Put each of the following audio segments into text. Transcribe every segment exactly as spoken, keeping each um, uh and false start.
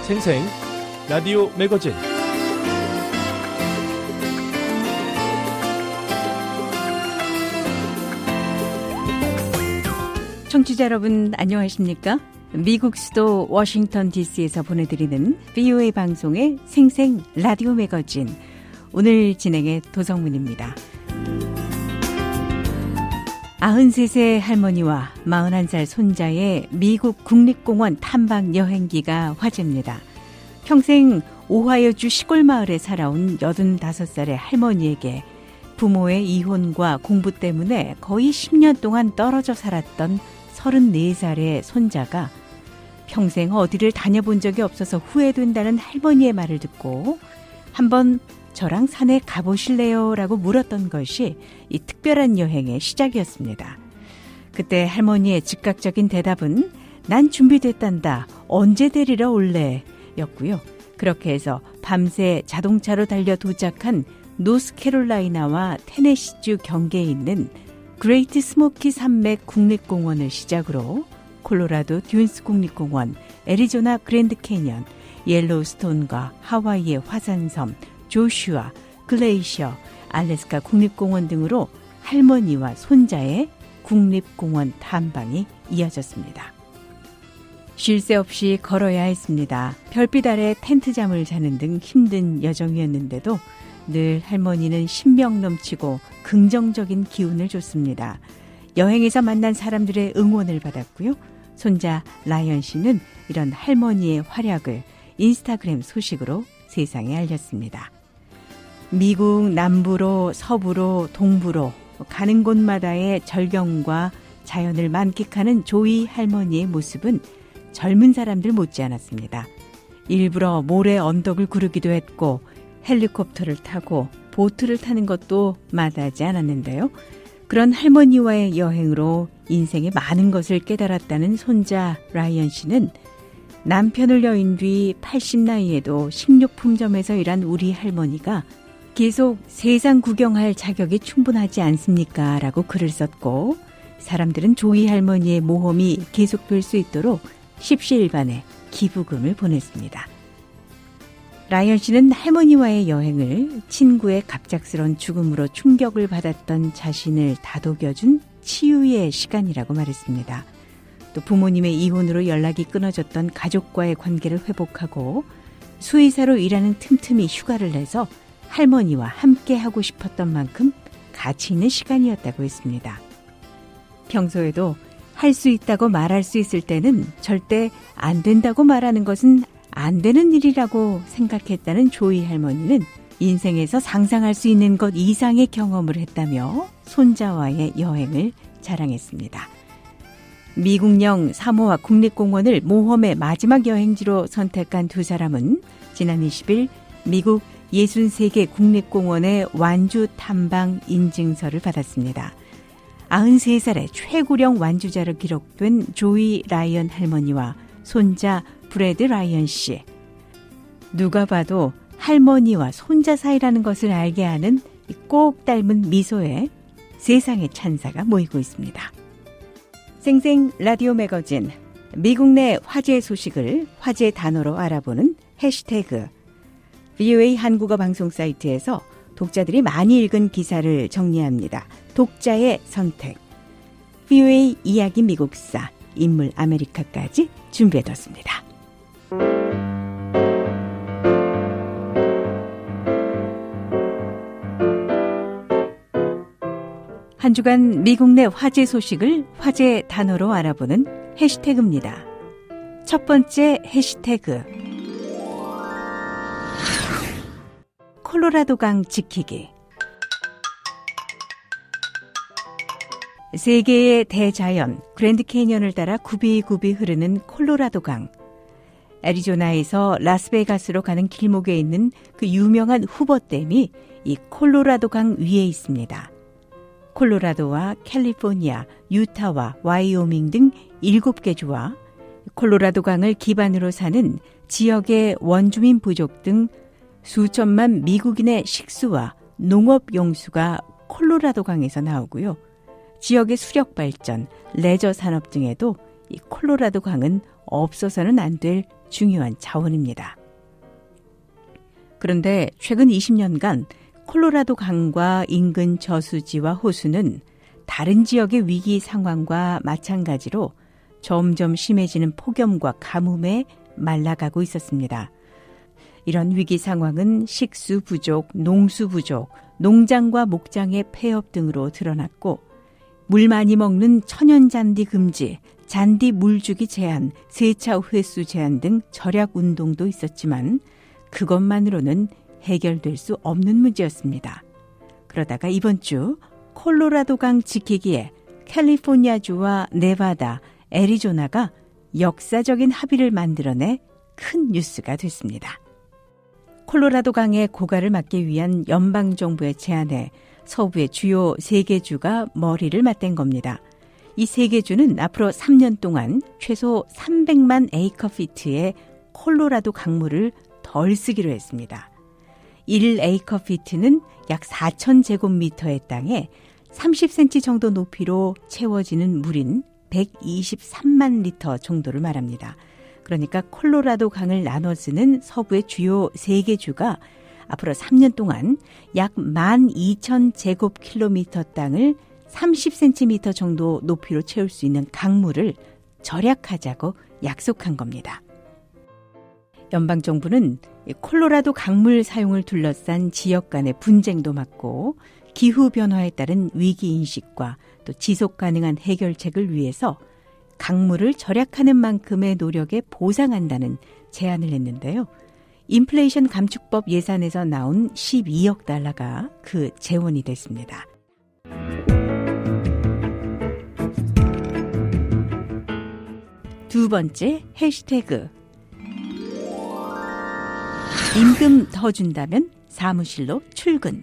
생생 라디오 매거진 청취자 여러분 안녕하십니까? 미국 수도 워싱턴 디씨에서 보내드리는 브이오에이 방송의 생생 라디오 매거진, 오늘 진행의 도성문입니다. 아흔세 세 할머니와 마흔한 살 손자의 미국 국립공원 탐방 여행기가 화제입니다. 평생 오하이오주 시골 마을에 살아온 여든다섯 살의 할머니에게 부모의 이혼과 공부 때문에 거의 십 년 동안 떨어져 살았던 서른네 살의 손자가 평생 어디를 다녀본 적이 없어서 후회된다는 할머니의 말을 듣고 한번 저랑 산에 가보실래요? 라고 물었던 것이 이 특별한 여행의 시작이었습니다. 그때 할머니의 즉각적인 대답은 난 준비됐단다. 언제 데리러 올래? 였고요. 그렇게 해서 밤새 자동차로 달려 도착한 노스캐롤라이나와 테네시주 경계에 있는 그레이트 스모키 산맥 국립공원을 시작으로 콜로라도 듀운스 국립공원, 애리조나 그랜드 캐니언, 옐로우스톤과 하와이의 화산섬, 조슈아, 글레이셔, 알래스카 국립공원 등으로 할머니와 손자의 국립공원 탐방이 이어졌습니다. 쉴 새 없이 걸어야 했습니다. 별빛 아래 텐트잠을 자는 등 힘든 여정이었는데도 늘 할머니는 신명 넘치고 긍정적인 기운을 줬습니다. 여행에서 만난 사람들의 응원을 받았고요. 손자 라이언 씨는 이런 할머니의 활약을 인스타그램 소식으로 세상에 알렸습니다. 미국 남부로 서부로 동부로 가는 곳마다의 절경과 자연을 만끽하는 조이 할머니의 모습은 젊은 사람들 못지않았습니다. 일부러 모래 언덕을 구르기도 했고 헬리콥터를 타고 보트를 타는 것도 마다하지 않았는데요. 그런 할머니와의 여행으로 인생의 많은 것을 깨달았다는 손자 라이언 씨는 남편을 여인 뒤 팔십 나이에도 식료품점에서 일한 우리 할머니가 계속 세상 구경할 자격이 충분하지 않습니까? 라고 글을 썼고, 사람들은 조이 할머니의 모험이 계속될 수 있도록 십시일반에 기부금을 보냈습니다. 라이언 씨는 할머니와의 여행을 친구의 갑작스런 죽음으로 충격을 받았던 자신을 다독여준 치유의 시간이라고 말했습니다. 또 부모님의 이혼으로 연락이 끊어졌던 가족과의 관계를 회복하고 수의사로 일하는 틈틈이 휴가를 내서 할머니와 함께 하고 싶었던 만큼 가치 있는 시간이었다고 했습니다. 평소에도 할 수 있다고 말할 수 있을 때는 절대 안 된다고 말하는 것은 안 되는 일이라고 생각했다는 조이 할머니는 인생에서 상상할 수 있는 것 이상의 경험을 했다며 손자와의 여행을 자랑했습니다. 미국령 사모아 국립공원을 모험의 마지막 여행지로 선택한 두 사람은 지난 이십일 미국 예순세 개 국립공원의 완주 탐방 인증서를 받았습니다. 아흔세 살의 최고령 완주자로 기록된 조이 라이언 할머니와 손자 브래드 라이언 씨. 누가 봐도 할머니와 손자 사이라는 것을 알게 하는 꼭 닮은 미소에 세상의 찬사가 모이고 있습니다. 생생 라디오 매거진, 미국 내 화제 소식을 화제 단어로 알아보는 해시태그, 브이오에이 한국어 방송 사이트에서 독자들이 많이 읽은 기사를 정리합니다. 독자의 선택, 브이오에이 이야기 미국사, 인물 아메리카까지 준비해뒀습니다. 한 주간 미국 내 화제 소식을 화제 단어로 알아보는 해시태그입니다. 첫 번째 해시태그, 콜로라도강 지키기. 세계의 대자연 그랜드 캐니언을 따라 굽이굽이 흐르는 콜로라도강. 애리조나에서 라스베가스로 가는 길목에 있는 그 유명한 후버댐이 이 콜로라도강 위에 있습니다. 콜로라도와 캘리포니아, 유타와 와이오밍 등 일곱 개 주와 콜로라도강을 기반으로 사는 지역의 원주민 부족 등 수천만 미국인의 식수와 농업 용수가 콜로라도강에서 나오고요. 지역의 수력 발전, 레저 산업 등에도 이 콜로라도 강은 없어서는 안 될 중요한 자원입니다. 그런데 최근 이십 년간 콜로라도 강과 인근 저수지와 호수는 다른 지역의 위기 상황과 마찬가지로 점점 심해지는 폭염과 가뭄에 말라가고 있었습니다. 이런 위기 상황은 식수 부족, 농수 부족, 농장과 목장의 폐업 등으로 드러났고 물 많이 먹는 천연잔디 금지, 잔디 물주기 제한, 세차 횟수 제한 등 절약 운동도 있었지만 그것만으로는 해결될 수 없는 문제였습니다. 그러다가 이번 주 콜로라도강 지키기에 캘리포니아주와 네바다, 애리조나가 역사적인 합의를 만들어내 큰 뉴스가 됐습니다. 콜로라도강의 고갈을 막기 위한 연방정부의 제안에 서부의 주요 세 개 주가 머리를 맞댄 겁니다. 이 세 개 주는 앞으로 삼 년 동안 최소 삼백만 에이커피트의 콜로라도 강물을 덜 쓰기로 했습니다. 일 에이커피트는 약 사천 제곱미터의 땅에 삼십 센티미터 정도 높이로 채워지는 물인 백이십삼만 리터 정도를 말합니다. 그러니까 콜로라도 강을 나눠 쓰는 서부의 주요 세 개 주가 앞으로 삼 년 동안 약 만 이천 제곱킬로미터 땅을 삼십 센티미터 정도 높이로 채울 수 있는 강물을 절약하자고 약속한 겁니다. 연방정부는 콜로라도 강물 사용을 둘러싼 지역 간의 분쟁도 막고 기후변화에 따른 위기인식과 또 지속가능한 해결책을 위해서 강물을 절약하는 만큼의 노력에 보상한다는 제안을 했는데요. 인플레이션 감축법 예산에서 나온 십이억 달러가 그 재원이 됐습니다. 두 번째 해시태그 임금 더 준다면 사무실로 출근.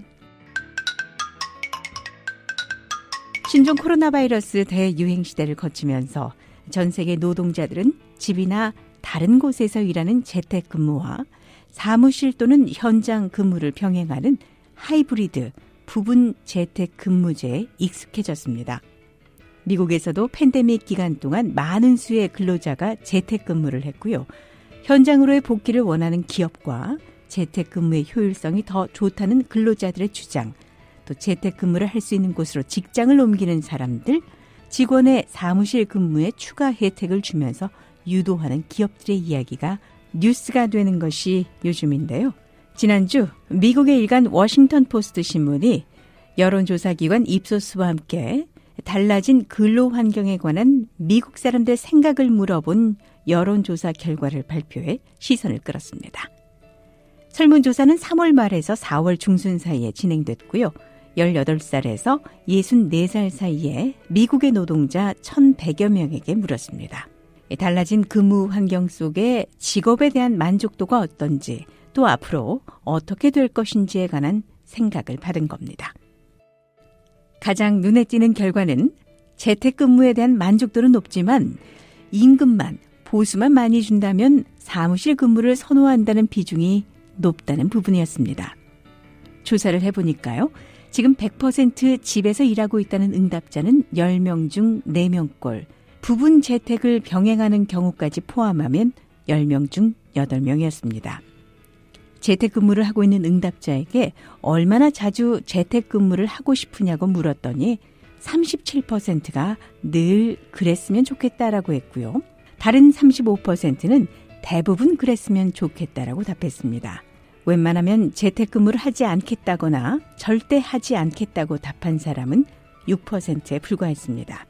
신종 코로나 바이러스 대유행 시대를 거치면서 전 세계 노동자들은 집이나 다른 곳에서 일하는 재택근무와 사무실 또는 현장 근무를 병행하는 하이브리드 부분 재택근무제에 익숙해졌습니다. 미국에서도 팬데믹 기간 동안 많은 수의 근로자가 재택근무를 했고요. 현장으로의 복귀를 원하는 기업과 재택근무의 효율성이 더 좋다는 근로자들의 주장, 또 재택근무를 할 수 있는 곳으로 직장을 옮기는 사람들, 직원의 사무실 근무에 추가 혜택을 주면서 유도하는 기업들의 이야기가 뉴스가 되는 것이 요즘인데요. 지난주 미국의 일간 워싱턴 포스트 신문이 여론조사기관 입소스와 함께 달라진 근로 환경에 관한 미국 사람들 생각을 물어본 여론조사 결과를 발표해 시선을 끌었습니다. 설문조사는 삼월 말에서 사월 중순 사이에 진행됐고요. 열여덟 살에서 예순네 살 사이에 미국의 노동자 천백여 명에게 물었습니다. 달라진 근무 환경 속에 직업에 대한 만족도가 어떤지, 또 앞으로 어떻게 될 것인지에 관한 생각을 받은 겁니다. 가장 눈에 띄는 결과는 재택근무에 대한 만족도는 높지만 임금만, 보수만 많이 준다면 사무실 근무를 선호한다는 비중이 높다는 부분이었습니다. 조사를 해보니까요. 지금 백 퍼센트 집에서 일하고 있다는 응답자는 열 명 중 네 명꼴, 부분 재택을 병행하는 경우까지 포함하면 열 명 중 여덟 명이었습니다. 재택근무를 하고 있는 응답자에게 얼마나 자주 재택근무를 하고 싶으냐고 물었더니 삼십칠 퍼센트가 늘 그랬으면 좋겠다라고 했고요. 다른 삼십오 퍼센트는 대부분 그랬으면 좋겠다라고 답했습니다. 웬만하면 재택근무를 하지 않겠다거나 절대 하지 않겠다고 답한 사람은 육 퍼센트에 불과했습니다.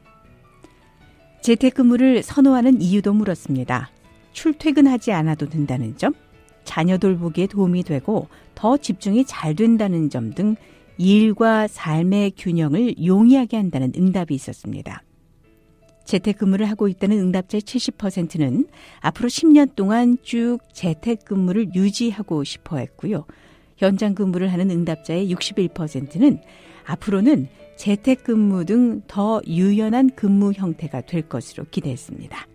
재택근무를 선호하는 이유도 물었습니다. 출퇴근하지 않아도 된다는 점, 자녀 돌보기에 도움이 되고 더 집중이 잘 된다는 점 등 일과 삶의 균형을 용이하게 한다는 응답이 있었습니다. 재택근무를 하고 있다는 응답자의 칠십 퍼센트는 앞으로 십 년 동안 쭉 재택근무를 유지하고 싶어 했고요. 현장 근무를 하는 응답자의 육십일 퍼센트는 앞으로는 재택근무 등 더 유연한 근무 형태가 될 것으로 기대했습니다.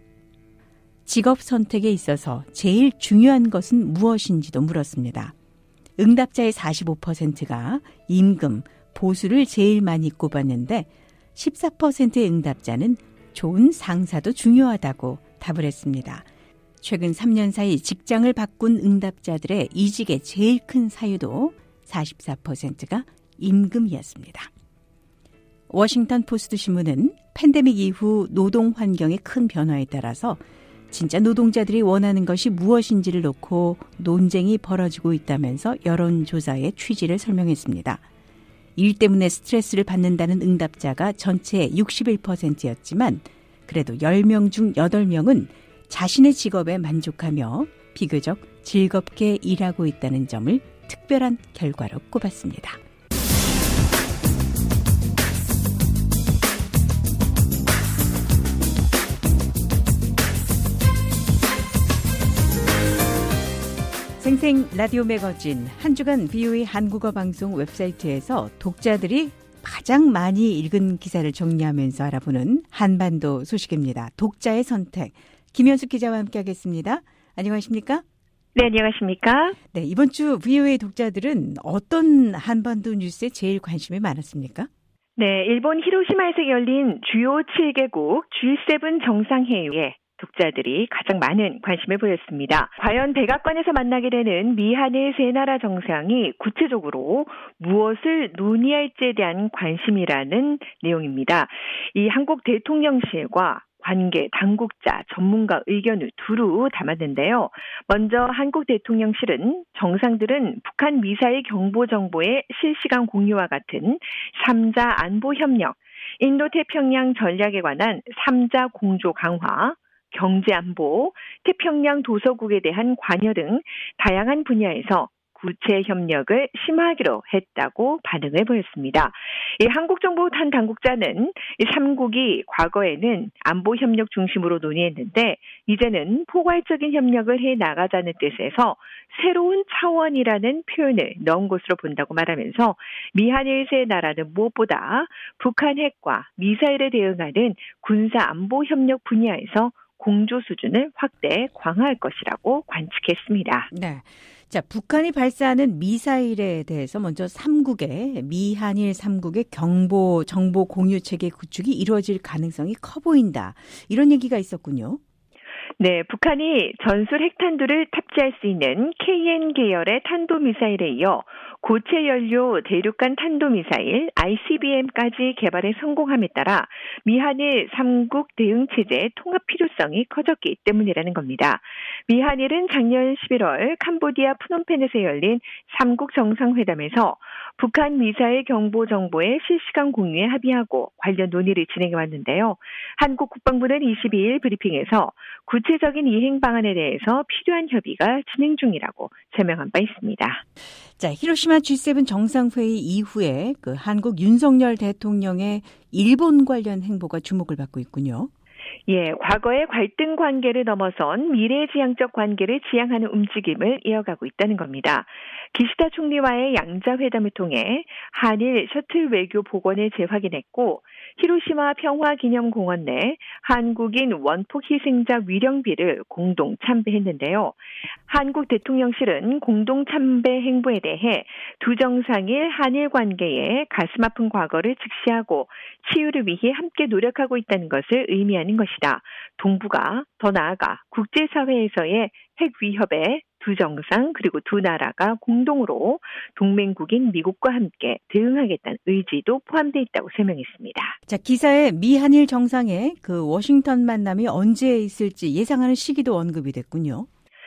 직업 선택에 있어서 제일 중요한 것은 무엇인지도 물었습니다. 응답자의 사십오 퍼센트가 임금, 보수를 제일 많이 꼽았는데 십사 퍼센트의 응답자는 좋은 상사도 중요하다고 답을 했습니다. 최근 삼 년 사이 직장을 바꾼 응답자들의 이직의 제일 큰 사유도 사십사 퍼센트가 임금이었습니다. 워싱턴 포스트 신문은 팬데믹 이후 노동 환경의 큰 변화에 따라서 진짜 노동자들이 원하는 것이 무엇인지를 놓고 논쟁이 벌어지고 있다면서 여론조사의 취지를 설명했습니다. 일 때문에 스트레스를 받는다는 응답자가 전체의 육십일 퍼센트였지만 그래도 열 명 중 여덟 명은 자신의 직업에 만족하며 비교적 즐겁게 일하고 있다는 점을 특별한 결과로 꼽았습니다. 생생 라디오 매거진 한 주간 브이오에이 한국어 방송 웹사이트에서 독자들이 가장 많이 읽은 기사를 정리하면서 알아보는 한반도 소식입니다. 독자의 선택. 김현숙 기자와 함께하겠습니다. 안녕하십니까? 네, 안녕하십니까? 네, 이번 주 브이오에이 독자들은 어떤 한반도 뉴스에 제일 관심이 많았습니까? 네, 일본 히로시마에서 열린 주요 칠 개국 지 세븐 정상회의에 독자들이 가장 많은 관심을 보였습니다. 과연 백악관에서 만나게 되는 미한일 세 나라 정상이 구체적으로 무엇을 논의할지에 대한 관심이라는 내용입니다. 이 한국 대통령실과 관계, 당국자, 전문가 의견을 두루 담았는데요. 먼저 한국 대통령실은 정상들은 북한 미사일 경보 정보의 실시간 공유와 같은 삼자 안보 협력, 인도태평양 전략에 관한 삼자 공조 강화, 경제안보, 태평양 도서국에 대한 관여 등 다양한 분야에서 구체 협력을 심화하기로 했다고 반응을 보였습니다. 이 한국정부 한 당국자는 이 삼국이 과거에는 안보협력 중심으로 논의했는데 이제는 포괄적인 협력을 해 나가자는 뜻에서 새로운 차원이라는 표현을 넣은 것으로 본다고 말하면서 미한일 세 나라는 무엇보다 북한 핵과 미사일에 대응하는 군사안보협력 분야에서 공조 수준을 확대 강화할 것이라고 관측했습니다. 네. 자, 북한이 발사하는 미사일에 대해서 먼저 삼국의 미한일 삼국의 경보 정보 공유 체계 구축이 이루어질 가능성이 커 보인다. 이런 얘기가 있었군요. 네, 북한이 전술 핵탄두를 탑재할 수 있는 케이엔 계열의 탄도미사일에 이어 고체 연료 대륙간 탄도미사일 아이씨비엠까지 개발에 성공함에 따라 미한일 삼국 대응체제의 통합 필요성이 커졌기 때문이라는 겁니다. 미한일은 작년 십일월 캄보디아 프놈펜에서 열린 삼국 정상회담에서 북한 미사일 경보 정보의 실시간 공유에 합의하고 관련 논의를 진행해 왔는데요. 한국 국방부는 이십이일 브리핑에서 구체적인 이행 방안에 대해서 필요한 협의가 진행 중이라고 설명한 바 있습니다. 자, 히로시마 지 세븐 정상회의 이후에 그 한국 윤석열 대통령의 일본 관련 행보가 주목을 받고 있군요. 예, 과거의 갈등 관계를 넘어선 미래지향적 관계를 지향하는 움직임을 이어가고 있다는 겁니다. 기시다 총리와의 양자회담을 통해 한일 셔틀 외교 복원을 재확인했고 히로시마 평화기념공원 내 한국인 원폭 희생자 위령비를 공동 참배했는데요. 한국 대통령실은 공동 참배 행보에 대해 두 정상의 한일 관계의 가슴 아픈 과거를 직시하고 치유를 위해 함께 노력하고 있다는 것을 의미하는 것이다. 동북아, 더 나아가 국제사회에서의 핵 위협에 두 정상 그리고 두 나라가 공동으로 동맹국인 미국과 함께 대응하겠다는 의지도 포함되어 있다고 설명했습니다. 자, 기사에 미한일 정상의 그 워싱턴 만남이 언제 있을지 예상하는 시기도 언급이 됐군요.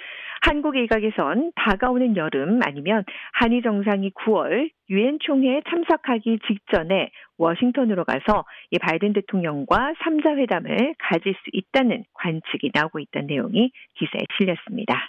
한국 일각에선 다가오는 여름 아니면 한일 정상이 구월 유엔 총회에 참석하기 직전에 워싱턴으로 가서 이 바이든 대통령과 삼자 회담을 가질 수 있다는 관측이 나오고 있다는 내용이 기사에 실렸습니다.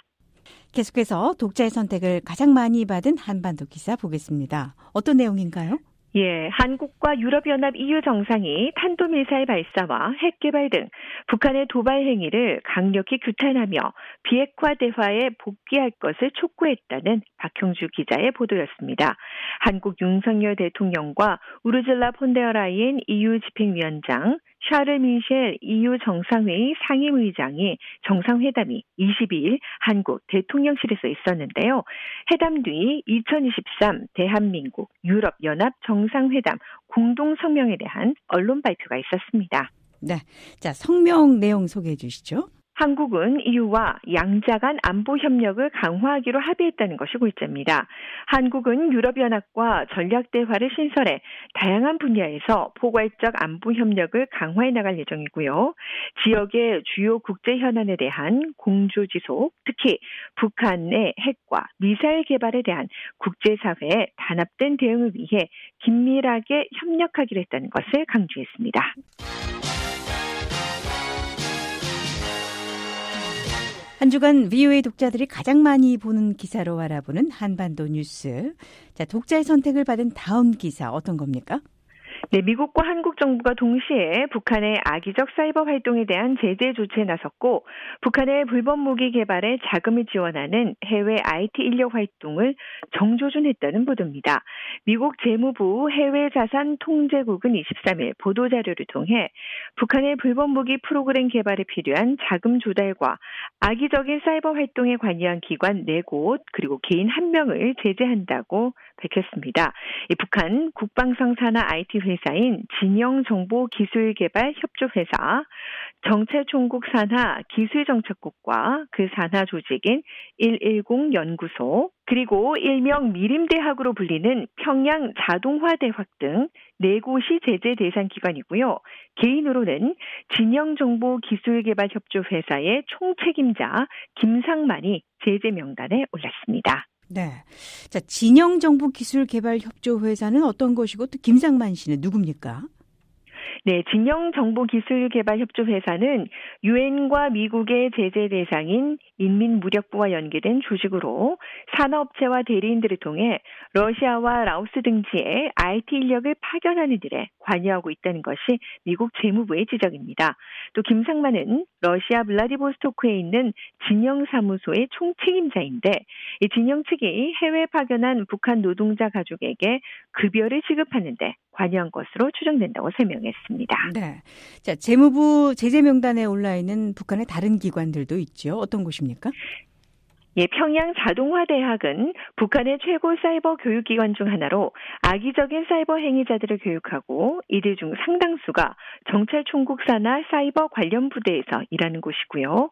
계속해서 독자의 선택을 가장 많이 받은 한반도 기사 보겠습니다. 어떤 내용인가요? 예, 한국과 유럽연합 이유 정상이 탄도미사일 발사와 핵 개발 등 북한의 도발 행위를 강력히 규탄하며 비핵화 대화에 복귀할 것을 촉구했다는 박형주 기자의 보도였습니다. 한국 윤석열 대통령과 우르즐라 폰데어라이엔 이유 집행위원장, 샤를 미셸 이유 정상회의 상임의장이 정상회담이 이십이일 한국 대통령실에서 있었는데요. 회담 뒤 이천이십삼 대한민국 유럽연합 정상회담 공동 성명에 대한 언론 발표가 있었습니다. 네, 자 성명 내용 소개해 주시죠. 한국은 이유와 양자 간 안보 협력을 강화하기로 합의했다는 것이 골자입니다. 한국은 유럽연합과 전략대화를 신설해 다양한 분야에서 포괄적 안보 협력을 강화해 나갈 예정이고요. 지역의 주요 국제 현안에 대한 공조지속, 특히 북한의 핵과 미사일 개발에 대한 국제사회의 단합된 대응을 위해 긴밀하게 협력하기로 했다는 것을 강조했습니다. 한 주간 브이오에이 독자들이 가장 많이 보는 기사로 알아보는 한반도 뉴스. 자, 독자의 선택을 받은 다음 기사 어떤 겁니까? 네, 미국과 한국 정부가 동시에 북한의 악의적 사이버 활동에 대한 제재 조치에 나섰고 북한의 불법 무기 개발에 자금을 지원하는 해외 아이티 인력 활동을 정조준했다는 보도입니다. 미국 재무부 해외자산통제국은 이십삼 일 보도자료를 통해 북한의 불법 무기 프로그램 개발에 필요한 자금 조달과 악의적인 사이버 활동에 관여한 기관 네 곳 그리고 개인 한 명을 제재한다고 밝혔습니다. 이 북한 국방성산하 아이티 회사인 진영정보기술개발협조회사, 정찰총국 산하 기술정책국과 그 산하 조직인 일일공 연구소, 그리고 일명 미림대학으로 불리는 평양 자동화대학 등 네 곳이 제재 대상 기관이고요. 개인으로는 진영정보기술개발협조회사의 총책임자 김상만이 제재 명단에 올랐습니다. 네. 자, 진영정보기술개발협조회사는 어떤 것이고 또 김상만 씨는 누굽니까? 네, 진영정보기술개발협조회사는 유엔과 미국의 제재 대상인 인민무력부와 연계된 조직으로 산업체와 대리인들을 통해 러시아와 라오스 등지에 아이티 인력을 파견하는 일에 관여하고 있다는 것이 미국 재무부의 지적입니다. 또 김상만은 러시아 블라디보스토크에 있는 진영사무소의 총책임자인데 이 진영 측이 해외 파견한 북한 노동자 가족에게 급여를 지급하는 데 관여한 것으로 추정된다고 설명했습니다. 네. 자, 재무부 제재 명단에 올라 있는 북한의 다른 기관들도 있죠. 어떤 곳입니까? 예, 평양 자동화대학은 북한의 최고 사이버 교육기관 중 하나로 악의적인 사이버 행위자들을 교육하고 이들 중 상당수가 정찰총국 산하 사이버 관련 부대에서 일하는 곳이고요.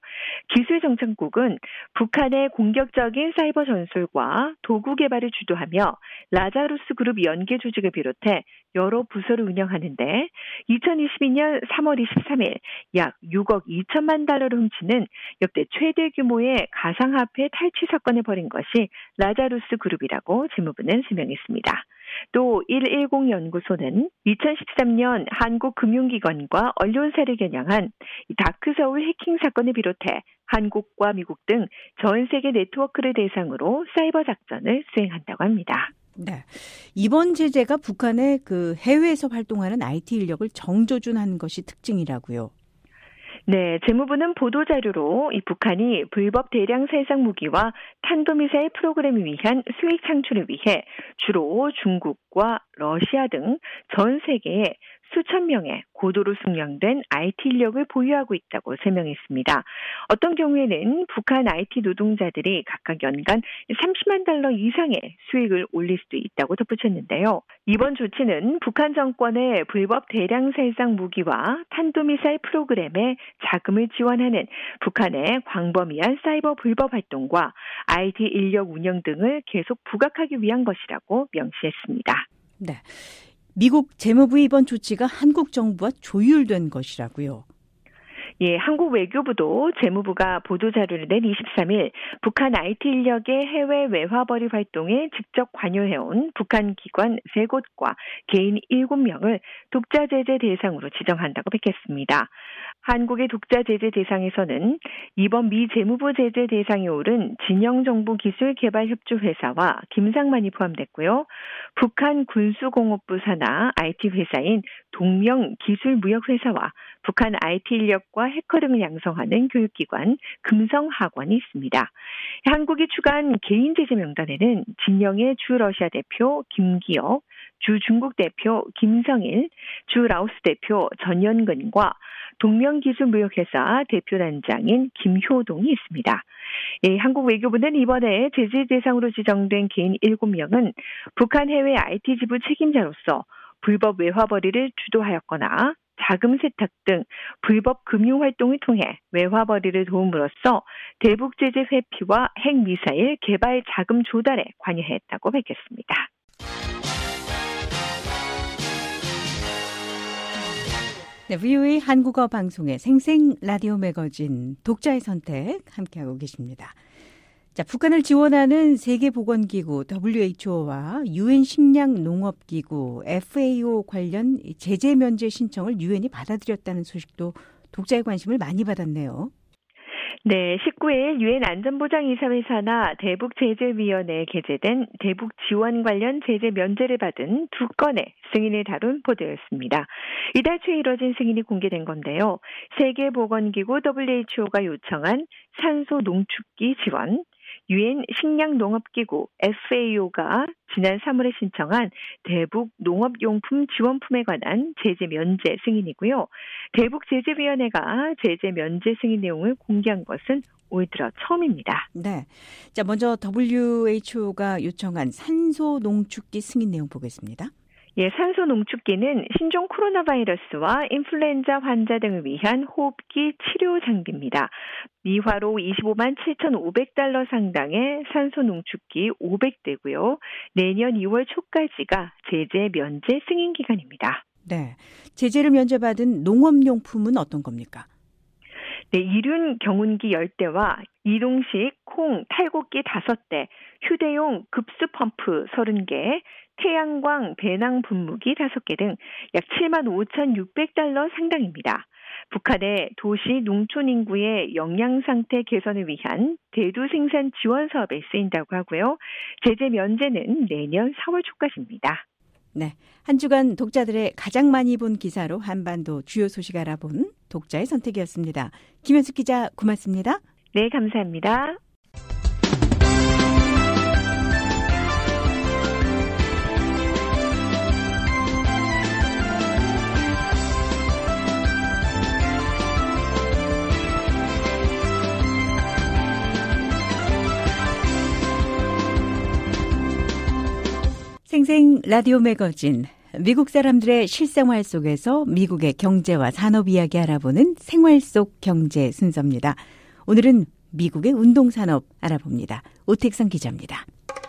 기술정찰국은 북한의 공격적인 사이버 전술과 도구 개발을 주도하며 라자루스 그룹 연계 조직을 비롯해 여러 부서를 운영하는데 이천이십이 년 삼월 이십삼 일 약 육억 이천만 달러를 훔치는 역대 최대 규모의 가상화폐 탈취 사건을 벌인 것이 라자루스 그룹이라고 재무부는 설명했습니다. 또 일일공 연구소는 이천십삼 년 한국 금융기관과 언론사를 겨냥한 다크서울 해킹 사건을 비롯해 한국과 미국 등 전 세계 네트워크를 대상으로 사이버 작전을 수행한다고 합니다. 네. 이번 제재가 북한의 그 해외에서 활동하는 아이티 인력을 정조준한 것이 특징이라고요. 네, 재무부는 보도자료로 이 북한이 불법 대량 살상 무기와 탄도미사일 프로그램을 위한 수익 창출을 위해 주로 중국과 러시아 등 전 세계에 수천 명의 고도로 숙련된 아이티 인력을 보유하고 있다고 설명했습니다. 어떤 경우에는 북한 아이티 노동자들이 각각 연간 삼십만 달러 이상의 수익을 올릴 수도 있다고 덧붙였는데요. 이번 조치는 북한 정권의 불법 대량 살상 무기와 탄도미사일 프로그램에 자금을 지원하는 북한의 광범위한 사이버 불법 활동과 아이티 인력 운영 등을 계속 부각하기 위한 것이라고 명시했습니다. 네. 미국 재무부의 이번 조치가 한국 정부와 조율된 것이라고요. 예, 한국 외교부도 재무부가 보도자료를 낸 이십삼 일 북한 아이티 인력의 해외 외화벌이 활동에 직접 관여해온 북한 기관 세 곳과 개인 일곱 명을 독자 제재 대상으로 지정한다고 밝혔습니다. 한국의 독자 제재 대상에서는 이번 미 재무부 제재 대상에 오른 진영정보기술개발협조회사와 김상만이 포함됐고요. 북한 군수공업부 산하 아이티 회사인 동명기술무역회사와 북한 아이티 인력과 해커 등을 양성하는 교육기관 금성학원이 있습니다. 한국이 추가한 개인 제재 명단에는 진영의 주 러시아 대표 김기혁, 주 중국 대표 김성일, 주 라오스 대표 전연근과 동명기술무역회사 대표단장인 김효동이 있습니다. 예, 한국 외교부는 이번에 제재 대상으로 지정된 개인 일곱 명은 북한 해외 아이티 지부 책임자로서 불법 외화벌이를 주도하였거나 자금 세탁 등 불법 금융 활동을 통해 외화벌이를 도움으로써 대북 제재 회피와 핵미사일 개발 자금 조달에 관여했다고 밝혔습니다. 네, 브이오에이 한국어 방송의 생생 라디오 매거진 독자의 선택 함께하고 계십니다. 자, 북한을 지원하는 세계보건기구 더블유에이치오와 유엔 식량농업기구 에프에이오 관련 제재 면제 신청을 유엔이 받아들였다는 소식도 독자의 관심을 많이 받았네요. 네, 십구 일 유엔 안전보장이사회사나 대북제재위원회에 게재된 대북 지원 관련 제재 면제를 받은 두 건의 승인을 다룬 보도였습니다. 이달 초에 이뤄진 승인이 공개된 건데요. 세계보건기구 더블유에이치오가 요청한 산소 농축기 지원, 유엔 식량농업기구 에프에이오가 지난 삼월에 신청한 대북 농업용품 지원품에 관한 제재 면제 승인이고요. 대북제재위원회가 제재 면제 승인 내용을 공개한 것은 올 들어 처음입니다. 네, 자 먼저 더블유에이치오가 요청한 산소 농축기 승인 내용 보겠습니다. 예, 산소 농축기는 신종 코로나 바이러스와 인플루엔자 환자 등을 위한 호흡기 치료 장비입니다. 미화로 이십오만 칠천오백 달러 상당의 산소 농축기 오백 대고요. 내년 이월 초까지가 제재 면제 승인 기간입니다. 네, 제재를 면제받은 농업용품은 어떤 겁니까? 네, 이륜 경운기 열 대와 이동식 콩 탈곡기 다섯 대, 휴대용 급수 펌프 서른 개, 태양광 배낭 분무기 다섯 개 등 약 칠만 오천육백 달러 상당입니다. 북한의 도시 농촌 인구의 영양 상태 개선을 위한 대두 생산 지원 사업에 쓰인다고 하고요. 제재 면제는 내년 사월 초까지입니다. 네, 한 주간 독자들의 가장 많이 본 기사로 한반도 주요 소식 알아본 독자의 선택이었습니다. 김현숙 기자 고맙습니다. 네, 감사합니다. 생생 라디오 매거진, 미국 사람들의 실생활 속에서 미국의 경제와 산업 이야기 알아보는 생활 속 경제 순서입니다. 오늘은 미국의 운동산업 알아봅니다. 오택성 기자입니다.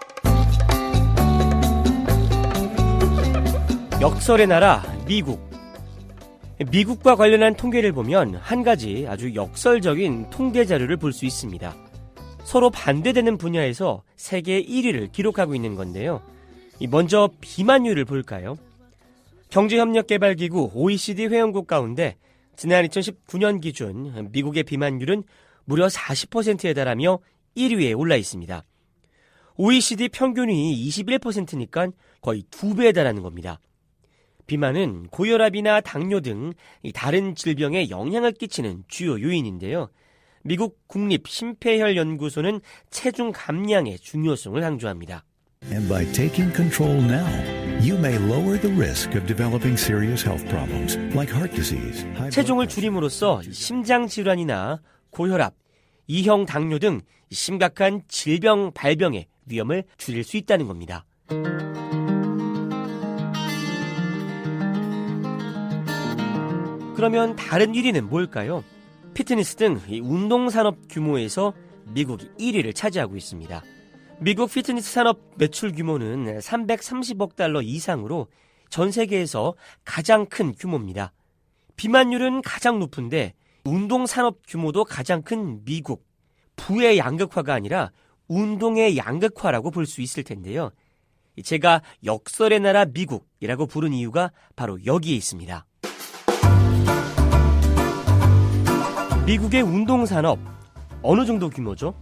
역설의 나라 미국. 미국과 관련한 통계를 보면 한 가지 아주 역설적인 통계 자료를 볼 수 있습니다. 서로 반대되는 분야에서 세계 일 위를 기록하고 있는 건데요. 먼저 비만율을 볼까요? 경제협력개발기구 오이시디 회원국 가운데 지난 이천십구 년 기준 미국의 비만율은 무려 사십 퍼센트에 달하며 일 위에 올라 있습니다. 오이시디 평균이 이십일 퍼센트니까 거의 두 배에 달하는 겁니다. 비만은 고혈압이나 당뇨 등 다른 질병에 영향을 끼치는 주요 요인인데요. 미국 국립심폐혈연구소는 체중 감량의 중요성을 강조합니다. And by taking control now, you may lower the risk of developing serious health problems like heart disease. 체중을 줄임으로써 심장 질환이나 고혈압, 이형 당뇨 등 심각한 질병 발병의 위험을 줄일 수 있다는 겁니다. 그러면 다른 일 위는 뭘까요? 피트니스 등 운동산업 규모에서 미국이 일 위를 차지하고 있습니다. 미국 피트니스 산업 매출 규모는 삼백삼십억 달러 이상으로 전 세계에서 가장 큰 규모입니다. 비만율은 가장 높은데 운동 산업 규모도 가장 큰 미국. 부의 양극화가 아니라 운동의 양극화라고 볼 수 있을 텐데요. 제가 역설의 나라 미국이라고 부른 이유가 바로 여기에 있습니다. 미국의 운동 산업 어느 정도 규모죠?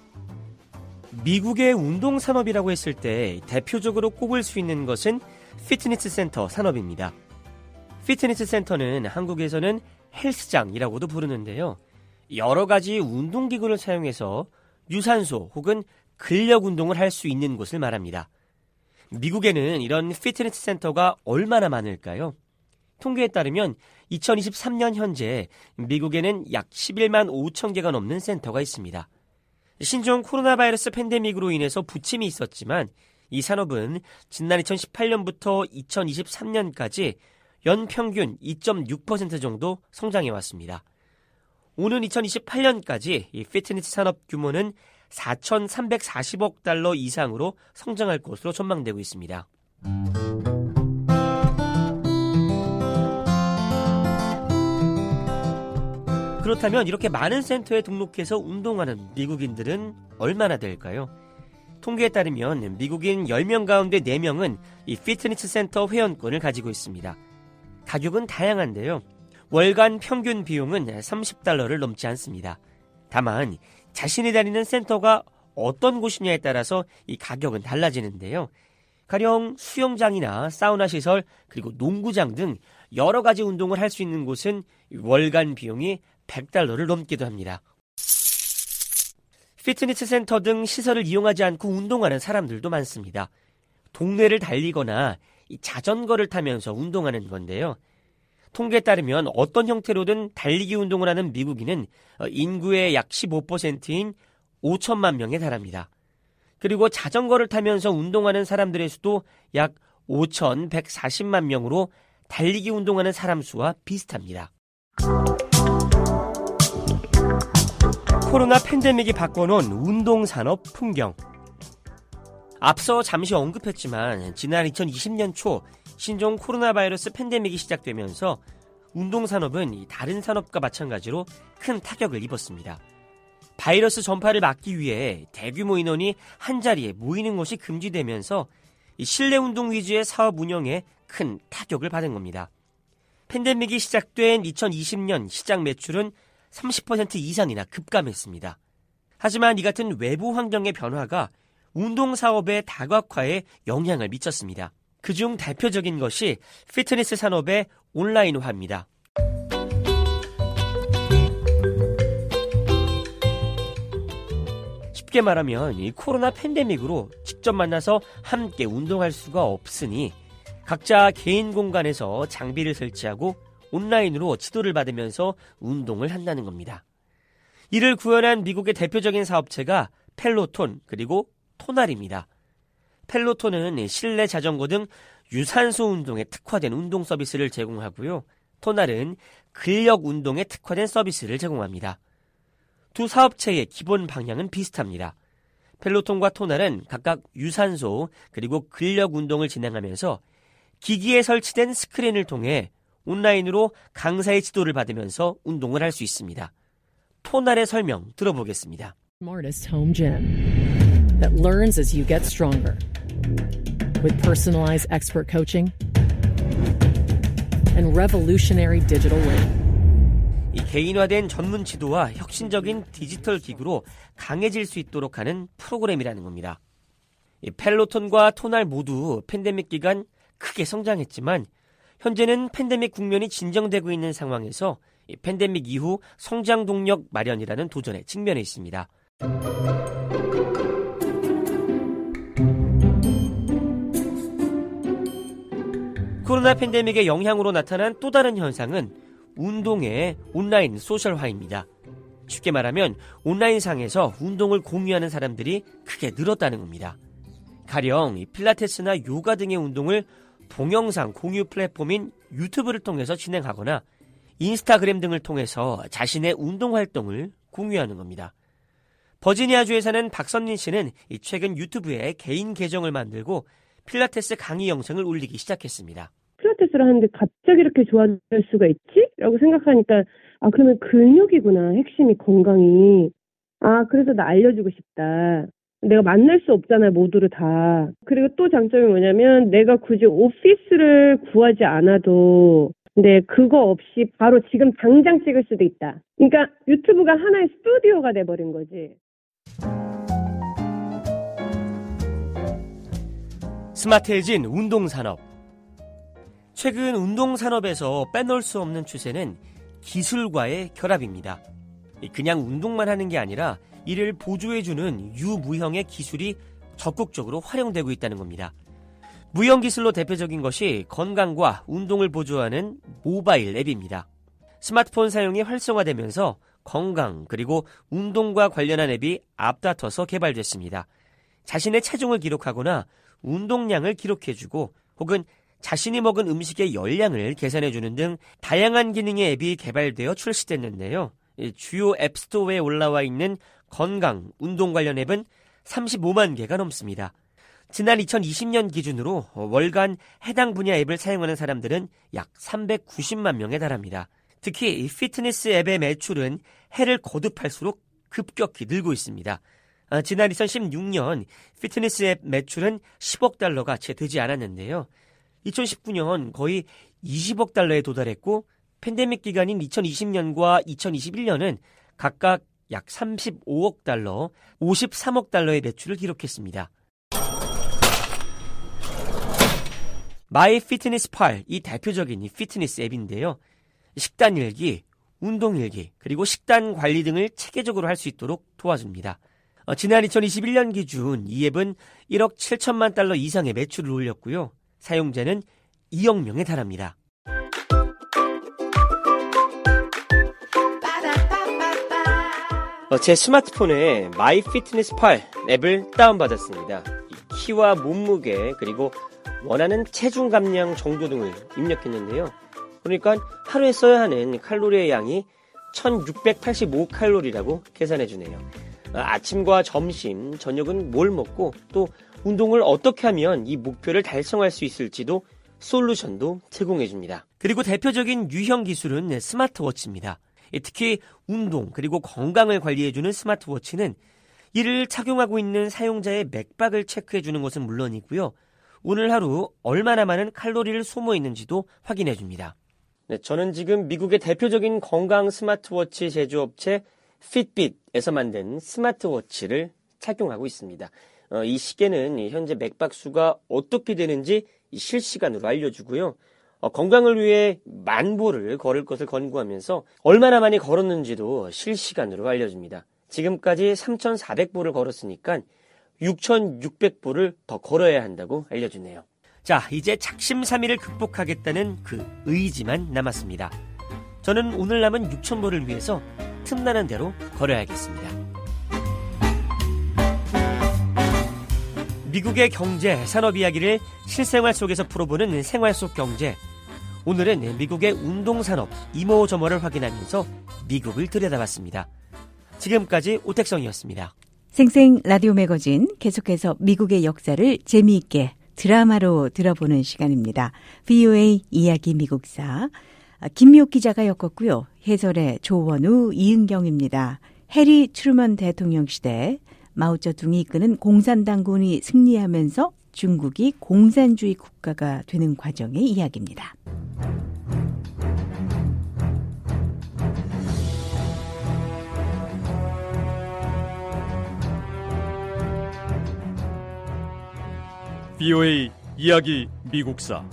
미국의 운동 산업이라고 했을 때 대표적으로 꼽을 수 있는 것은 피트니스 센터 산업입니다. 피트니스 센터는 한국에서는 헬스장이라고도 부르는데요. 여러 가지 운동기구를 사용해서 유산소 혹은 근력 운동을 할 수 있는 곳을 말합니다. 미국에는 이런 피트니스 센터가 얼마나 많을까요? 통계에 따르면 이천이십삼 년 현재 미국에는 약 십일만 오천 개가 넘는 센터가 있습니다. 신종 코로나 바이러스 팬데믹으로 인해서 부침이 있었지만 이 산업은 지난 이천십팔 년부터 이천이십삼 년까지 연평균 이 점 육 퍼센트 정도 성장해왔습니다. 오는 이천이십팔 년까지 이 피트니스 산업 규모는 사천삼백사십억 달러 이상으로 성장할 것으로 전망되고 있습니다. 그렇다면 이렇게 많은 센터에 등록해서 운동하는 미국인들은 얼마나 될까요? 통계에 따르면 미국인 열 명 가운데 네 명은 이 피트니스 센터 회원권을 가지고 있습니다. 가격은 다양한데요. 월간 평균 비용은 삼십 달러를 넘지 않습니다. 다만 자신이 다니는 센터가 어떤 곳이냐에 따라서 이 가격은 달라지는데요. 가령 수영장이나 사우나 시설 그리고 농구장 등 여러 가지 운동을 할 수 있는 곳은 월간 비용이 백 달러를 넘기도 합니다. 피트니스 센터 등 시설을 이용하지 않고 운동하는 사람들도 많습니다. 동네를 달리거나 이 자전거를 타면서 운동하는 건데요. 통계에 따르면 어떤 형태로든 달리기 운동을 하는 미국인은 인구의 약 십오 퍼센트인 오천만 명에 달합니다. 그리고 자전거를 타면서 운동하는 사람들의 수도 약 오천백사십만 명으로 달리기 운동하는 사람 수와 비슷합니다. 코로나 팬데믹이 바꿔놓은 운동산업 풍경. 앞서 잠시 언급했지만 지난 이천이십 년 초 신종 코로나 바이러스 팬데믹이 시작되면서 운동산업은 다른 산업과 마찬가지로 큰 타격을 입었습니다. 바이러스 전파를 막기 위해 대규모 인원이 한자리에 모이는 것이 금지되면서 실내 운동 위주의 사업 운영에 큰 타격을 받은 겁니다. 팬데믹이 시작된 이천이십 년 시장 매출은 삼십 퍼센트 이상이나 급감했습니다. 하지만 이 같은 외부 환경의 변화가 운동 사업의 다각화에 영향을 미쳤습니다. 그중 대표적인 것이 피트니스 산업의 온라인화입니다. 쉽게 말하면 이 코로나 팬데믹으로 직접 만나서 함께 운동할 수가 없으니 각자 개인 공간에서 장비를 설치하고 온라인으로 지도를 받으면서 운동을 한다는 겁니다. 이를 구현한 미국의 대표적인 사업체가 펠로톤 그리고 토날입니다. 펠로톤은 실내 자전거 등 유산소 운동에 특화된 운동 서비스를 제공하고요. 토날은 근력 운동에 특화된 서비스를 제공합니다. 두 사업체의 기본 방향은 비슷합니다. 펠로톤과 토날은 각각 유산소 그리고 근력 운동을 진행하면서 기기에 설치된 스크린을 통해 온라인으로 강사의 지도를 받으면서 운동을 할 수 있습니다. 토날의 설명 들어보겠습니다. Smartest home gym that learns as you get stronger with personalized expert coaching and revolutionary digital link. 이 개인화된 전문 지도와 혁신적인 디지털 기구로 강해질 수 있도록 하는 프로그램이라는 겁니다. 이 펠로톤과 토날 모두 팬데믹 기간 크게 성장했지만 현재는 팬데믹 국면이 진정되고 있는 상황에서 이 팬데믹 이후 성장 동력 마련이라는 도전에 직면해 있습니다. 코로나 팬데믹의 영향으로 나타난 또 다른 현상은 운동의 온라인 소셜화입니다. 쉽게 말하면 온라인상에서 운동을 공유하는 사람들이 크게 늘었다는 겁니다. 가령 필라테스나 요가 등의 운동을 동영상 공유 플랫폼인 유튜브를 통해서 진행하거나 인스타그램 등을 통해서 자신의 운동 활동을 공유하는 겁니다. 버지니아주에 사는 박선린 씨는 최근 유튜브에 개인 계정을 만들고 필라테스 강의 영상을 올리기 시작했습니다. 필라테스를 하는데 갑자기 이렇게 좋아질 수가 있지? 라고 생각하니까 아 그러면 근육이구나. 핵심이 건강이. 아 그래서 나 알려주고 싶다. 내가 만날 수 없잖아요. 모두를 다. 그리고 또 장점이 뭐냐면 내가 굳이 오피스를 구하지 않아도 근데 그거 없이 바로 지금 당장 찍을 수도 있다. 그러니까 유튜브가 하나의 스튜디오가 돼버린 거지. 스마트해진 운동산업. 최근 운동산업에서 빼놓을 수 없는 추세는 기술과의 결합입니다. 그냥 운동만 하는 게 아니라 이를 보조해주는 유무형의 기술이 적극적으로 활용되고 있다는 겁니다. 무형 기술로 대표적인 것이 건강과 운동을 보조하는 모바일 앱입니다. 스마트폰 사용이 활성화되면서 건강 그리고 운동과 관련한 앱이 앞다퉈서 개발됐습니다. 자신의 체중을 기록하거나 운동량을 기록해주고 혹은 자신이 먹은 음식의 열량을 계산해주는 등 다양한 기능의 앱이 개발되어 출시됐는데요. 주요 앱스토어에 올라와 있는 건강, 운동 관련 앱은 삼십오만 개가 넘습니다. 지난 이천이십 년 기준으로 월간 해당 분야 앱을 사용하는 사람들은 약 삼백구십만 명에 달합니다. 특히 이 피트니스 앱의 매출은 해를 거듭할수록 급격히 늘고 있습니다. 지난 이천십육 년 피트니스 앱 매출은 십억 달러가 채 되지 않았는데요. 이천십구 년 거의 이십억 달러에 도달했고 팬데믹 기간인 이천이십 년과 이천이십일 년은 각각 약 삼십오억 달러, 오십삼억 달러의 매출을 기록했습니다. 마이 피트니스 팔, 이 대표적인 이 피트니스 앱인데요. 식단 일기, 운동 일기, 그리고 식단 관리 등을 체계적으로 할 수 있도록 도와줍니다. 어, 지난 이천이십일 년 기준 이 앱은 일억 칠천만 달러 이상의 매출을 올렸고요. 사용자는 이억 명에 달합니다. 어, 제 스마트폰에 마이 피트니스 팔 앱을 다운받았습니다. 키와 몸무게 그리고 원하는 체중 감량 정도 등을 입력했는데요. 그러니까 하루에 써야 하는 칼로리의 양이 천육백팔십오 칼로리라고 계산해주네요. 아침과 점심, 저녁은 뭘 먹고 또 운동을 어떻게 하면 이 목표를 달성할 수 있을지도 솔루션도 제공해줍니다. 그리고 대표적인 유형 기술은 스마트워치입니다. 특히 운동 그리고 건강을 관리해주는 스마트워치는 이를 착용하고 있는 사용자의 맥박을 체크해주는 것은 물론이고요. 오늘 하루 얼마나 많은 칼로리를 소모했는지도 확인해줍니다. 네, 저는 지금 미국의 대표적인 건강 스마트워치 제조업체 핏빗에서 만든 스마트워치를 착용하고 있습니다. 어, 이 시계는 현재 맥박수가 어떻게 되는지 실시간으로 알려주고요. 어, 건강을 위해 만 보를 걸을 것을 권고하면서 얼마나 많이 걸었는지도 실시간으로 알려줍니다. 지금까지 삼천사백 보를 걸었으니까 육천육백 보를 더 걸어야 한다고 알려주네요. 자, 이제 작심삼일을 극복하겠다는 그 의지만 남았습니다. 저는 오늘 남은 육천 보를 위해서 틈나는 대로 걸어야겠습니다. 미국의 경제, 산업 이야기를 실생활 속에서 풀어보는 생활 속 경제. 오늘은 미국의 운동산업, 이모저모를 확인하면서 미국을 들여다봤습니다. 지금까지 오택성이었습니다. 생생 라디오 매거진 계속해서 미국의 역사를 재미있게 드라마로 들어보는 시간입니다. 브이오에이 이야기 미국사. 김미옥 기자가 엮었고요. 해설의 조원우, 이은경입니다. 해리 트루먼 대통령 시대 마오쩌둥이 이끄는 공산당군이 승리하면서 중국이 공산주의 국가가 되는 과정의 이야기입니다. 브이오에이 이야기 미국사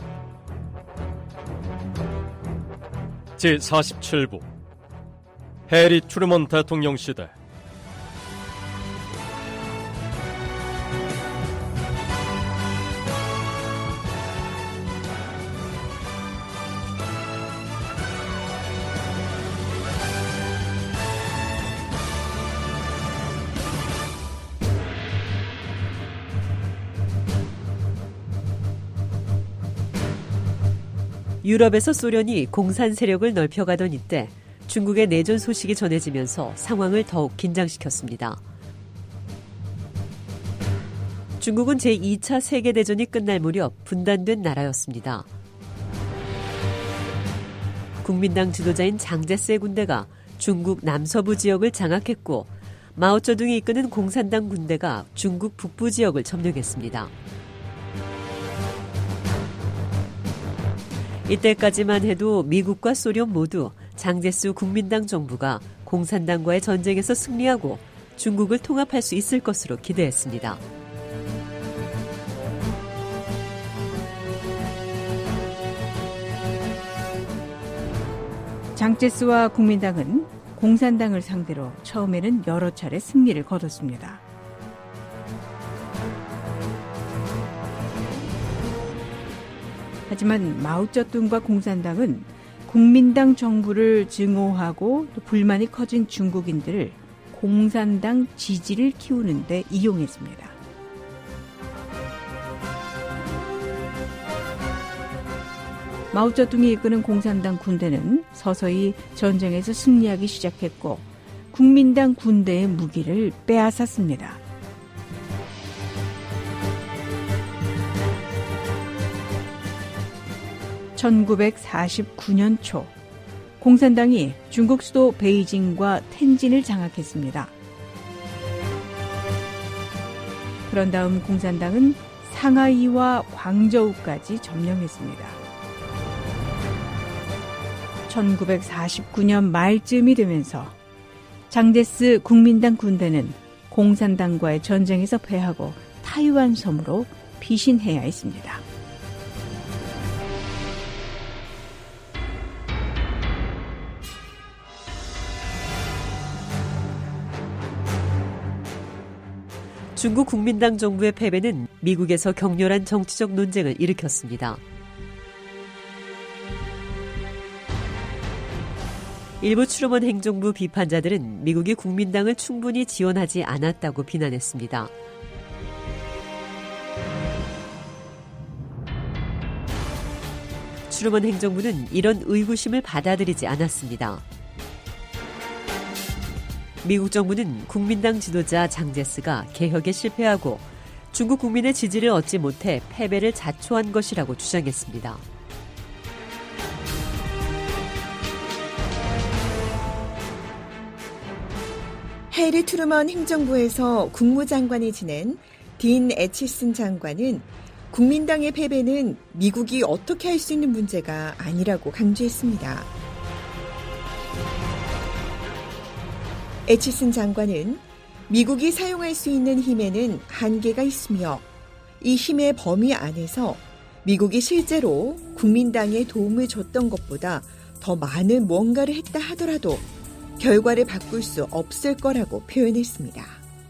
제사십칠 부 해리 트루먼 대통령 시대. 유럽에서 소련이 공산 세력을 넓혀가던 이때 중국의 내전 소식이 전해지면서 상황을 더욱 긴장시켰습니다. 중국은 제이 차 세계대전이 끝날 무렵 분단된 나라였습니다. 국민당 지도자인 장제스의 군대가 중국 남서부 지역을 장악했고 마오쩌둥이 이끄는 공산당 군대가 중국 북부 지역을 점령했습니다. 이때까지만 해도 미국과 소련 모두 장제스 국민당 정부가 공산당과의 전쟁에서 승리하고 중국을 통합할 수 있을 것으로 기대했습니다. 장제스와 국민당은 공산당을 상대로 처음에는 여러 차례 승리를 거뒀습니다. 하지만 마오쩌둥과 공산당은 국민당 정부를 증오하고 또 불만이 커진 중국인들을 공산당 지지를 키우는 데 이용했습니다. 마오쩌둥이 이끄는 공산당 군대는 서서히 전쟁에서 승리하기 시작했고 국민당 군대의 무기를 빼앗았습니다. 천구백사십구 년 초 공산당이 중국 수도 베이징과 텐진을 장악했습니다. 그런 다음 공산당은 상하이와 광저우까지 점령했습니다. 천구백사십구 년 말쯤이 되면서 장제스 국민당 군대는 공산당과의 전쟁에서 패하고 타이완 섬으로 피신해야 했습니다. 중국 국민당 정부의 패배는 미국에서 격렬한 정치적 논쟁을 일으켰습니다. 일부 트루먼 행정부 비판자들은 미국이 국민당을 충분히 지원하지 않았다고 비난했습니다. 트루먼 행정부는 이런 의구심을 받아들이지 않았습니다. 미국 정부는 국민당 지도자 장제스가 개혁에 실패하고 중국 국민의 지지를 얻지 못해 패배를 자초한 것이라고 주장했습니다. 해리 트루먼 행정부에서 국무장관이 지낸 딘 애치슨 장관은 국민당의 패배는 미국이 어떻게 할 수 있는 문제가 아니라고 강조했습니다. 애치슨 장관은 미국이 사용할 수 있는 힘에는 한계가 있으며 이 힘의 범위 안에서 미국이 실제로 국민당에 도움을 줬던 것보다 더 많은 무언가를 했다 하더라도 결과를 바꿀 수 없을 거라고 표현했습니다.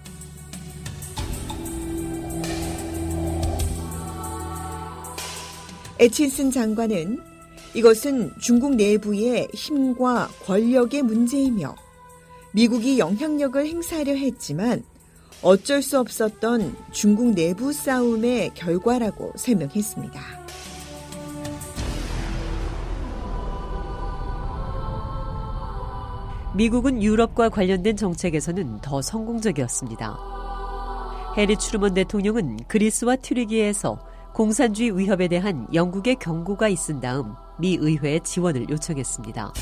애치슨 장관은 이것은 중국 내부의 힘과 권력의 문제이며 미국이 영향력을 행사하려 했지만 어쩔 수 없었던 중국 내부 싸움의 결과라고 설명했습니다. 미국은 유럽과 관련된 정책에서는 더 성공적이었습니다. 해리 트루먼 대통령은 그리스와 튀르키예에서 공산주의 위협에 대한 영국의 경고가 있은 다음 미 의회에 지원을 요청했습니다.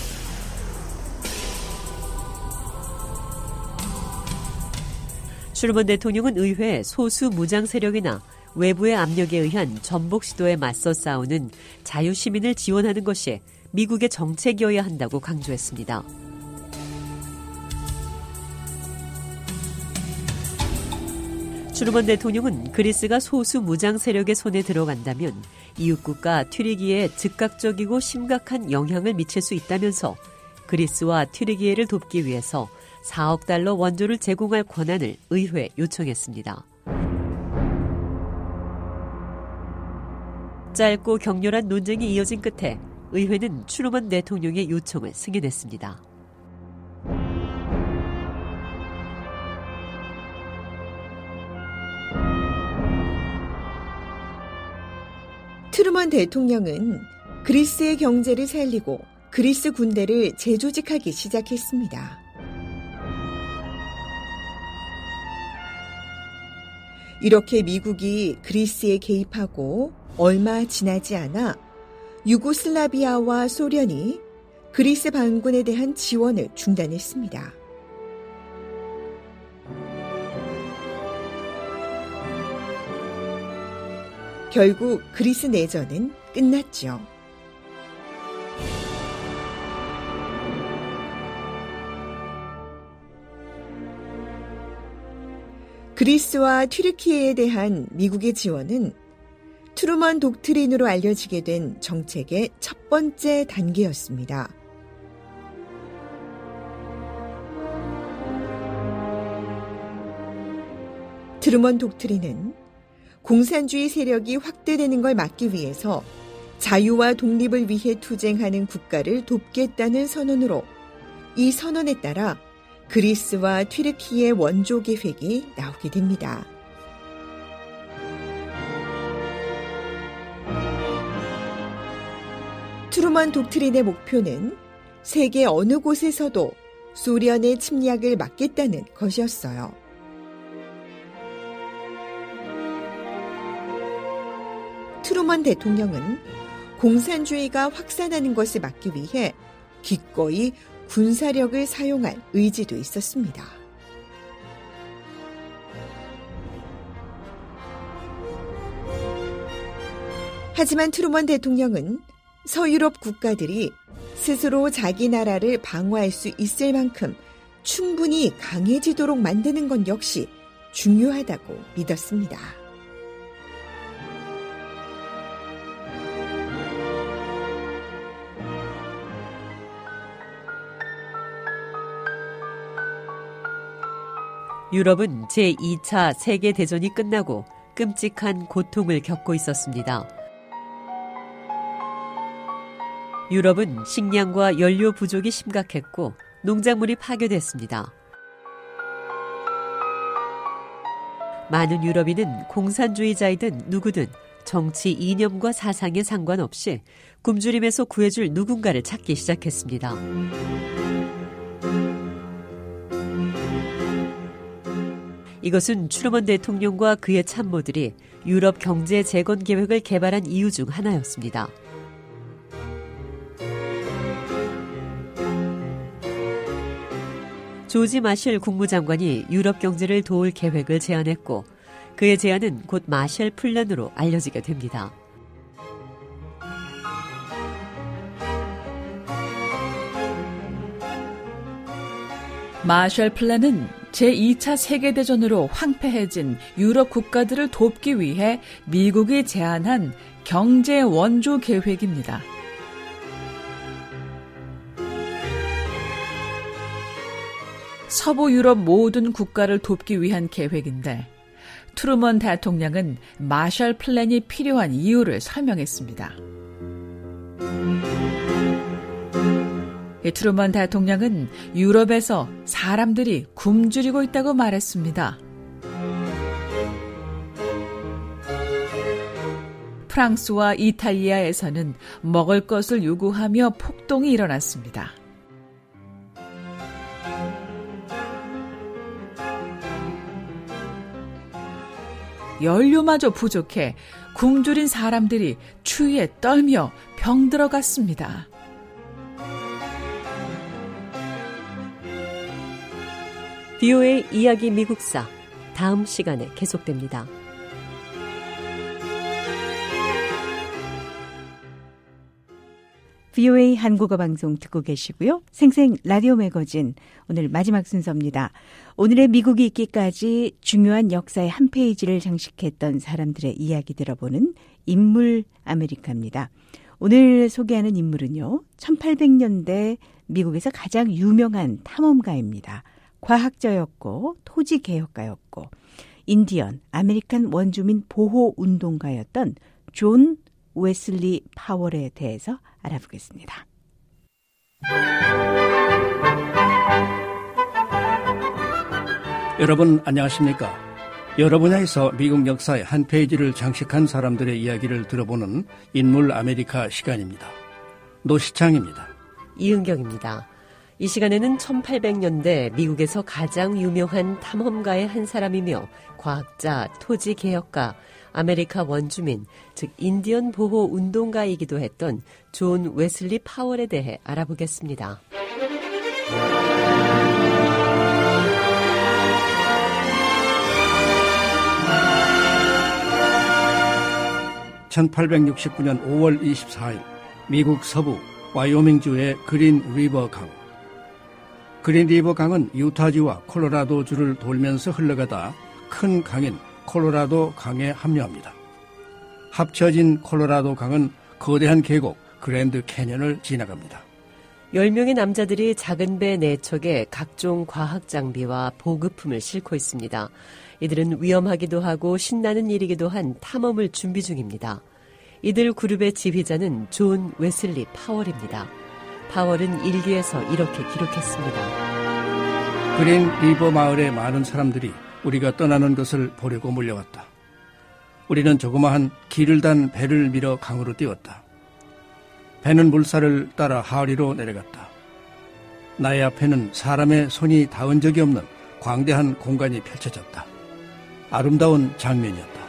트루먼 대통령은 의회에 소수 무장 세력이나 외부의 압력에 의한 전복 시도에 맞서 싸우는 자유시민을 지원하는 것이 미국의 정책이어야 한다고 강조했습니다. 트루먼 대통령은 그리스가 소수 무장 세력의 손에 들어간다면 이웃국가 튀르키예에 즉각적이고 심각한 영향을 미칠 수 있다면서 그리스와 튀르키예를 돕기 위해서 사억 달러 원조를 제공할 권한을 의회에 요청했습니다. 짧고 격렬한 논쟁이 이어진 끝에 의회는 트루먼 대통령의 요청을 승인했습니다. 트루먼 대통령은 그리스의 경제를 살리고 그리스 군대를 재조직하기 시작했습니다. 이렇게 미국이 그리스에 개입하고 얼마 지나지 않아 유고슬라비아와 소련이 그리스 반군에 대한 지원을 중단했습니다. 결국 그리스 내전은 끝났죠. 그리스와 튀르키예에 대한 미국의 지원은 트루먼 독트린으로 알려지게 된 정책의 첫 번째 단계였습니다. 트루먼 독트린은 공산주의 세력이 확대되는 걸 막기 위해서 자유와 독립을 위해 투쟁하는 국가를 돕겠다는 선언으로 이 선언에 따라 그리스와 튀르키예 원조 계획이 나오게 됩니다. 트루먼 독트린의 목표는 세계 어느 곳에서도 소련의 침략을 막겠다는 것이었어요. 트루먼 대통령은 공산주의가 확산하는 것을 막기 위해 기꺼이 군사력을 사용할 의지도 있었습니다. 하지만 트루먼 대통령은 서유럽 국가들이 스스로 자기 나라를 방어할 수 있을 만큼 충분히 강해지도록 만드는 건 역시 중요하다고 믿었습니다. 유럽은 제이 차 세계대전이 끝나고 끔찍한 고통을 겪고 있었습니다. 유럽은 식량과 연료 부족이 심각했고 농작물이 파괴됐습니다. 많은 유럽인은 공산주의자이든 누구든 정치 이념과 사상에 상관없이 굶주림에서 구해줄 누군가를 찾기 시작했습니다. 이것은 트루먼 대통령과 그의 참모들이 유럽 경제 재건 계획을 개발한 이유 중 하나였습니다. 조지 마셜 국무장관이 유럽 경제를 도울 계획을 제안했고 그의 제안은 곧 마셜 플랜으로 알려지게 됩니다. 마셜 플랜은 제이 차 세계대전으로 황폐해진 유럽 국가들을 돕기 위해 미국이 제안한 경제 원조 계획입니다. 서부 유럽 모든 국가를 돕기 위한 계획인데 트루먼 대통령은 마셜 플랜이 필요한 이유를 설명했습니다. 트루먼 대통령은 유럽에서 사람들이 굶주리고 있다고 말했습니다. 프랑스와 이탈리아에서는 먹을 것을 요구하며 폭동이 일어났습니다. 연료마저 부족해 굶주린 사람들이 추위에 떨며 병들어갔습니다. 비오에이 이야기 미국사 다음 시간에 계속됩니다. 비오에이 한국어 방송 듣고 계시고요. 생생 라디오 매거진 오늘 마지막 순서입니다. 오늘의 미국이 있기까지 중요한 역사의 한 페이지를 장식했던 사람들의 이야기 들어보는 인물 아메리카입니다. 오늘 소개하는 인물은요. 천팔백 년대 미국에서 가장 유명한 탐험가입니다. 과학자였고 토지개혁가였고 인디언 아메리칸 원주민 보호운동가였던 존 웨슬리 파월에 대해서 알아보겠습니다. 여러분 안녕하십니까? 여러 분야에서 미국 역사의 한 페이지를 장식한 사람들의 이야기를 들어보는 인물 아메리카 시간입니다. 노시창입니다. 이은경입니다. 이 시간에는 천팔백 년대 미국에서 가장 유명한 탐험가의 한 사람이며 과학자, 토지개혁가, 아메리카 원주민, 즉 인디언 보호 운동가이기도 했던 존 웨슬리 파월에 대해 알아보겠습니다. 천팔백육십구 년 오월 이십사일 미국 서부 와이오밍주의 그린 리버 강. 그린 리버 강은 유타주와 콜로라도주를 돌면서 흘러가다 큰 강인 콜로라도 강에 합류합니다. 합쳐진 콜로라도 강은 거대한 계곡 그랜드 캐년을 지나갑니다. 열 명의 남자들이 작은 배 네 척에 각종 과학 장비와 보급품을 싣고 있습니다. 이들은 위험하기도 하고 신나는 일이기도 한 탐험을 준비 중입니다. 이들 그룹의 지휘자는 존 웨슬리 파월입니다. 파월은 일기에서 이렇게 기록했습니다. 그린 리버 마을의 많은 사람들이 우리가 떠나는 것을 보려고 몰려왔다. 우리는 조그마한 길을 단 배를 밀어 강으로 띄웠다. 배는 물살을 따라 하리로 내려갔다. 나의 앞에는 사람의 손이 닿은 적이 없는 광대한 공간이 펼쳐졌다. 아름다운 장면이었다.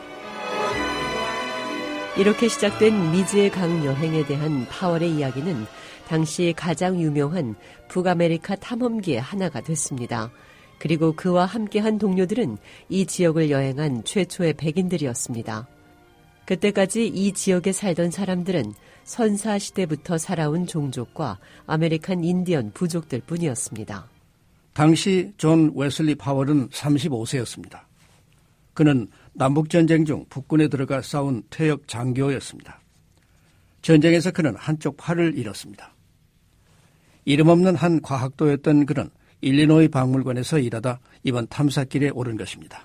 이렇게 시작된 미지의 강 여행에 대한 파월의 이야기는 당시 가장 유명한 북아메리카 탐험기의 하나가 됐습니다. 그리고 그와 함께한 동료들은 이 지역을 여행한 최초의 백인들이었습니다. 그때까지 이 지역에 살던 사람들은 선사시대부터 살아온 종족과 아메리칸 인디언 부족들 뿐이었습니다. 당시 존 웨슬리 파월은 서른다섯 세였습니다. 그는 남북전쟁 중 북군에 들어가 싸운 퇴역 장교였습니다. 전쟁에서 그는 한쪽 팔을 잃었습니다. 이름 없는 한 과학도였던 그는 일리노이 박물관에서 일하다 이번 탐사길에 오른 것입니다.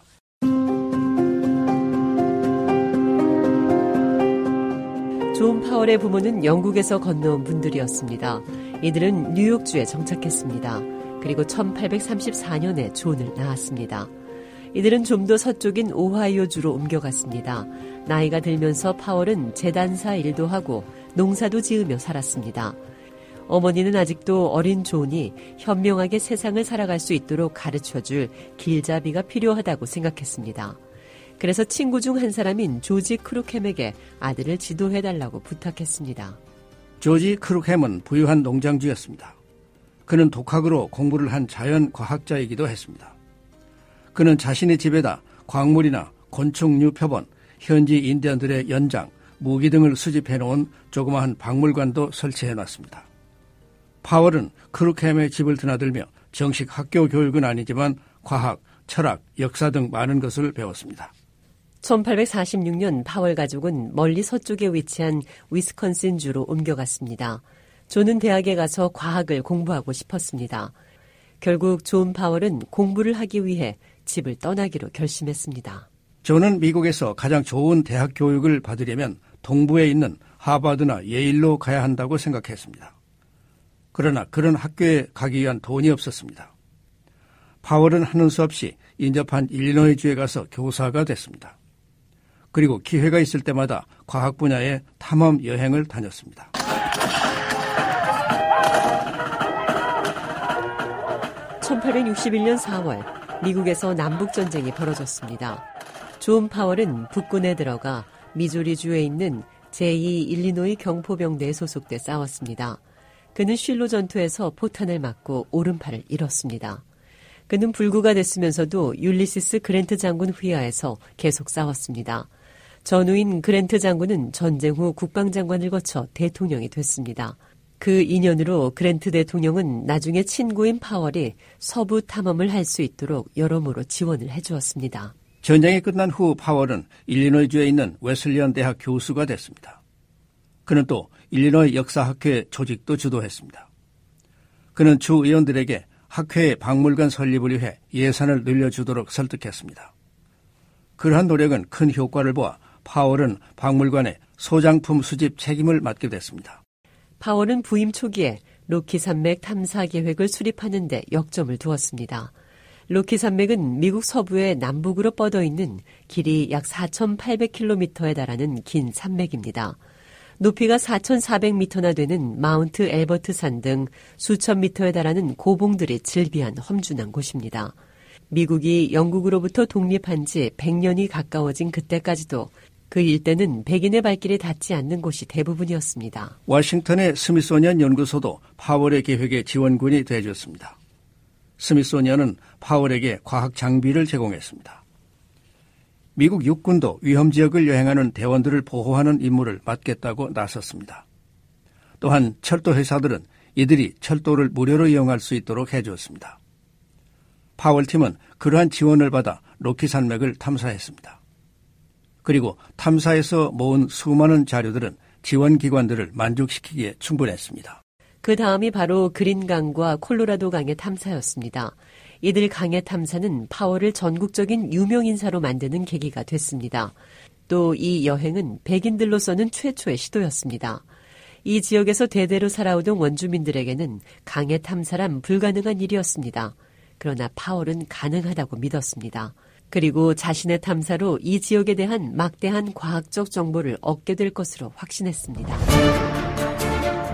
존 파월의 부모는 영국에서 건너온 분들이었습니다. 이들은 뉴욕주에 정착했습니다. 그리고 천팔백삼십사 년에 존을 낳았습니다. 이들은 좀 더 서쪽인 오하이오주로 옮겨갔습니다. 나이가 들면서 파월은 재단사 일도 하고 농사도 지으며 살았습니다. 어머니는 아직도 어린 존이 현명하게 세상을 살아갈 수 있도록 가르쳐줄 길잡이가 필요하다고 생각했습니다. 그래서 친구 중 한 사람인 조지 크루켐에게 아들을 지도해달라고 부탁했습니다. 조지 크루켐은 부유한 농장주였습니다. 그는 독학으로 공부를 한 자연과학자이기도 했습니다. 그는 자신의 집에다 광물이나 곤충류 표본, 현지 인디언들의 연장, 무기 등을 수집해놓은 조그마한 박물관도 설치해놨습니다. 파월은 크루켐의 집을 드나들며 정식 학교 교육은 아니지만 과학, 철학, 역사 등 많은 것을 배웠습니다. 천팔백사십육 년 파월 가족은 멀리 서쪽에 위치한 위스콘신주로 옮겨갔습니다. 존은 대학에 가서 과학을 공부하고 싶었습니다. 결국 존 파월은 공부를 하기 위해 집을 떠나기로 결심했습니다. 존은 미국에서 가장 좋은 대학 교육을 받으려면 동부에 있는 하버드나 예일로 가야 한다고 생각했습니다. 그러나 그런 학교에 가기 위한 돈이 없었습니다. 파월은 하는 수 없이 인접한 일리노이주에 가서 교사가 됐습니다. 그리고 기회가 있을 때마다 과학 분야의 탐험 여행을 다녔습니다. 천팔백육십일 년 사월 미국에서 남북전쟁이 벌어졌습니다. 존 파월은 북군에 들어가 미주리주에 있는 제이 일리노이 경포병대에 소속돼 싸웠습니다. 그는 쉴로 전투에서 포탄을 맞고 오른팔을 잃었습니다. 그는 불구가 됐으면서도 율리시스 그랜트 장군 휘하에서 계속 싸웠습니다. 전후인 그랜트 장군은 전쟁 후 국방장관을 거쳐 대통령이 됐습니다. 그 인연으로 그랜트 대통령은 나중에 친구인 파월이 서부 탐험을 할 수 있도록 여러모로 지원을 해주었습니다. 전쟁이 끝난 후 파월은 일리노이주에 있는 웨슬리언 대학 교수가 됐습니다. 그는 또 일리노이 역사학회 조직도 주도했습니다. 그는 주 의원들에게 학회의 박물관 설립을 위해 예산을 늘려주도록 설득했습니다. 그러한 노력은 큰 효과를 보아 파월은 박물관의 소장품 수집 책임을 맡게 됐습니다. 파월은 부임 초기에 로키 산맥 탐사 계획을 수립하는 데 역점을 두었습니다. 로키 산맥은 미국 서부의 남북으로 뻗어 있는 길이 약 사천팔백 킬로미터에 달하는 긴 산맥입니다. 높이가 사천사백 미터나 되는 마운트 엘버트 산 등 수천 미터에 달하는 고봉들이 즐비한 험준한 곳입니다. 미국이 영국으로부터 독립한 지 백 년이 가까워진 그때까지도 그 일대는 백인의 발길이 닿지 않는 곳이 대부분이었습니다. 워싱턴의 스미소니언 연구소도 파월의 계획에 지원군이 되어줬습니다. 스미소니언은 파월에게 과학 장비를 제공했습니다. 미국 육군도 위험지역을 여행하는 대원들을 보호하는 임무를 맡겠다고 나섰습니다. 또한 철도 회사들은 이들이 철도를 무료로 이용할 수 있도록 해주었습니다. 파월팀은 그러한 지원을 받아 로키 산맥을 탐사했습니다. 그리고 탐사에서 모은 수많은 자료들은 지원기관들을 만족시키기에 충분했습니다. 그 다음이 바로 그린강과 콜로라도 강의 탐사였습니다. 이들 강의 탐사는 파월을 전국적인 유명인사로 만드는 계기가 됐습니다. 또 이 여행은 백인들로서는 최초의 시도였습니다. 이 지역에서 대대로 살아오던 원주민들에게는 강의 탐사란 불가능한 일이었습니다. 그러나 파월은 가능하다고 믿었습니다. 그리고 자신의 탐사로 이 지역에 대한 막대한 과학적 정보를 얻게 될 것으로 확신했습니다.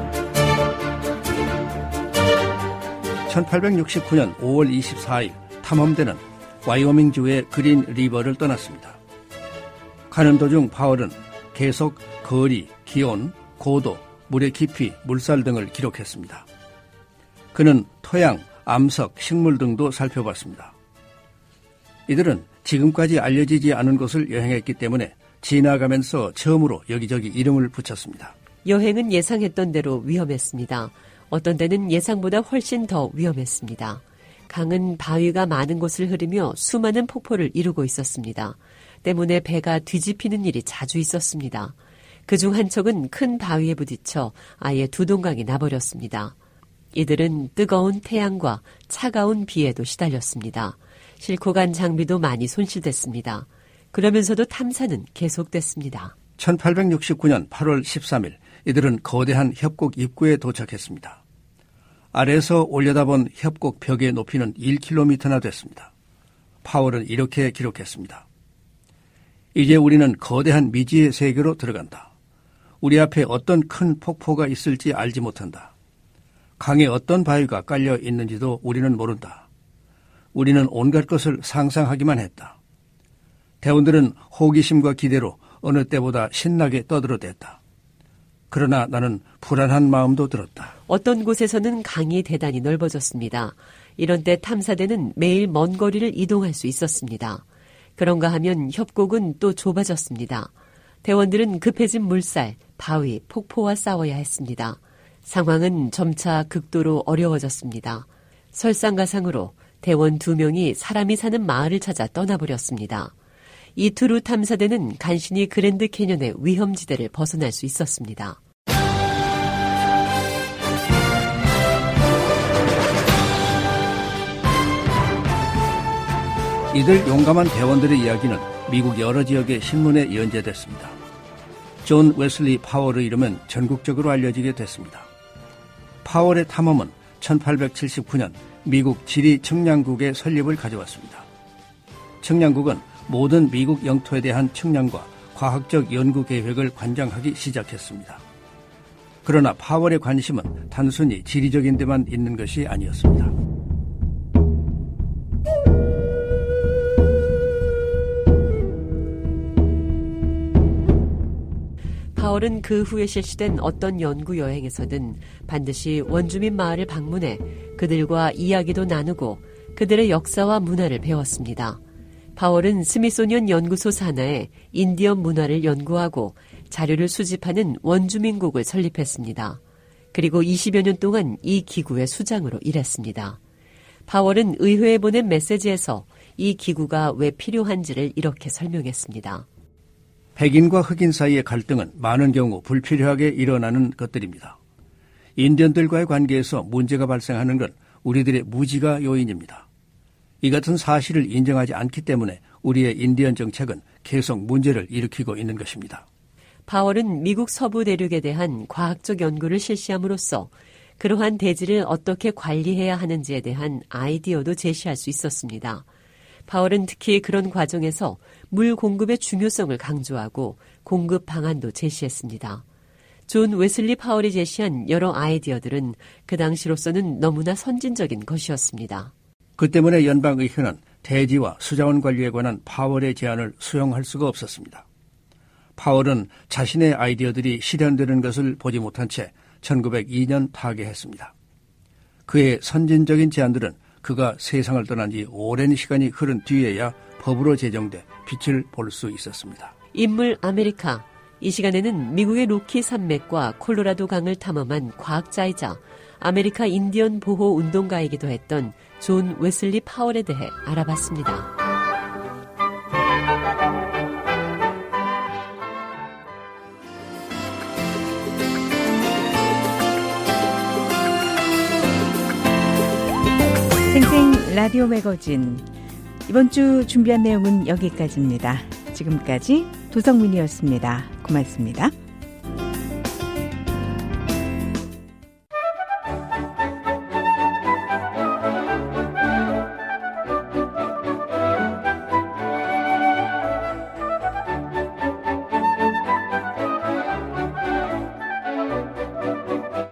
천팔백육십구 년 오월 이십사일 탐험대는 와이오밍주의 그린 리버를 떠났습니다. 가는 도중 파월은 계속 거리, 기온, 고도, 물의 깊이, 물살 등을 기록했습니다. 그는 토양, 암석, 식물 등도 살펴봤습니다. 이들은 지금까지 알려지지 않은 곳을 여행했기 때문에 지나가면서 처음으로 여기저기 이름을 붙였습니다. 여행은 예상했던 대로 위험했습니다. 어떤 데는 예상보다 훨씬 더 위험했습니다. 강은 바위가 많은 곳을 흐르며 수많은 폭포를 이루고 있었습니다. 때문에 배가 뒤집히는 일이 자주 있었습니다. 그중 한 척은 큰 바위에 부딪혀 아예 두동강이 나버렸습니다. 이들은 뜨거운 태양과 차가운 비에도 시달렸습니다. 싣고 간 장비도 많이 손실됐습니다. 그러면서도 탐사는 계속됐습니다. 천팔백육십구 년 팔월 십삼일 이들은 거대한 협곡 입구에 도착했습니다. 아래에서 올려다본 협곡 벽의 높이는 일 킬로미터나 됐습니다. 파월은 이렇게 기록했습니다. 이제 우리는 거대한 미지의 세계로 들어간다. 우리 앞에 어떤 큰 폭포가 있을지 알지 못한다. 강에 어떤 바위가 깔려 있는지도 우리는 모른다. 우리는 온갖 것을 상상하기만 했다. 대원들은 호기심과 기대로 어느 때보다 신나게 떠들어댔다. 그러나 나는 불안한 마음도 들었다. 어떤 곳에서는 강이 대단히 넓어졌습니다. 이런 때 탐사대는 매일 먼 거리를 이동할 수 있었습니다. 그런가 하면 협곡은 또 좁아졌습니다. 대원들은 급해진 물살, 바위, 폭포와 싸워야 했습니다. 상황은 점차 극도로 어려워졌습니다. 설상가상으로 대원 두 명이 사람이 사는 마을을 찾아 떠나버렸습니다. 이틀 후 탐사대는 간신히 그랜드 캐년의 위험지대를 벗어날 수 있었습니다. 이들 용감한 대원들의 이야기는 미국 여러 지역의 신문에 연재됐습니다. 존 웨슬리 파월의 이름은 전국적으로 알려지게 됐습니다. 파월의 탐험은 천팔백칠십구 년 미국 지리 측량국의 설립을 가져왔습니다. 측량국은 모든 미국 영토에 대한 측량과 과학적 연구 계획을 관장하기 시작했습니다. 그러나 파월의 관심은 단순히 지리적인 데만 있는 것이 아니었습니다. 파월은 그 후에 실시된 어떤 연구 여행에서든 반드시 원주민 마을을 방문해 그들과 이야기도 나누고 그들의 역사와 문화를 배웠습니다. 파월은 스미소니언 연구소 산하에 인디언 문화를 연구하고 자료를 수집하는 원주민국을 설립했습니다. 그리고 이십여 년 동안 이 기구의 수장으로 일했습니다. 파월은 의회에 보낸 메시지에서 이 기구가 왜 필요한지를 이렇게 설명했습니다. 백인과 흑인 사이의 갈등은 많은 경우 불필요하게 일어나는 것들입니다. 인디언들과의 관계에서 문제가 발생하는 건 우리들의 무지가 요인입니다. 이 같은 사실을 인정하지 않기 때문에 우리의 인디언 정책은 계속 문제를 일으키고 있는 것입니다. 파월은 미국 서부 대륙에 대한 과학적 연구를 실시함으로써 그러한 대지를 어떻게 관리해야 하는지에 대한 아이디어도 제시할 수 있었습니다. 파월은 특히 그런 과정에서 물 공급의 중요성을 강조하고 공급 방안도 제시했습니다. 존 웨슬리 파월이 제시한 여러 아이디어들은 그 당시로서는 너무나 선진적인 것이었습니다. 그 때문에 연방의회는 대지와 수자원 관리에 관한 파월의 제안을 수용할 수가 없었습니다. 파월은 자신의 아이디어들이 실현되는 것을 보지 못한 채 천구백이 년 타계했습니다. 그의 선진적인 제안들은 그가 세상을 떠난 지 오랜 시간이 흐른 뒤에야 법으로 제정돼 빛을 볼 수 있었습니다. 인물 아메리카. 이 시간에는 미국의 로키 산맥과 콜로라도 강을 탐험한 과학자이자 아메리카 인디언 보호 운동가이기도 했던 존 웨슬리 파월에 대해 알아봤습니다. 생생 라디오 매거진 이번 주 준비한 내용은 여기까지입니다. 지금까지 도성민이었습니다. 고맙습니다.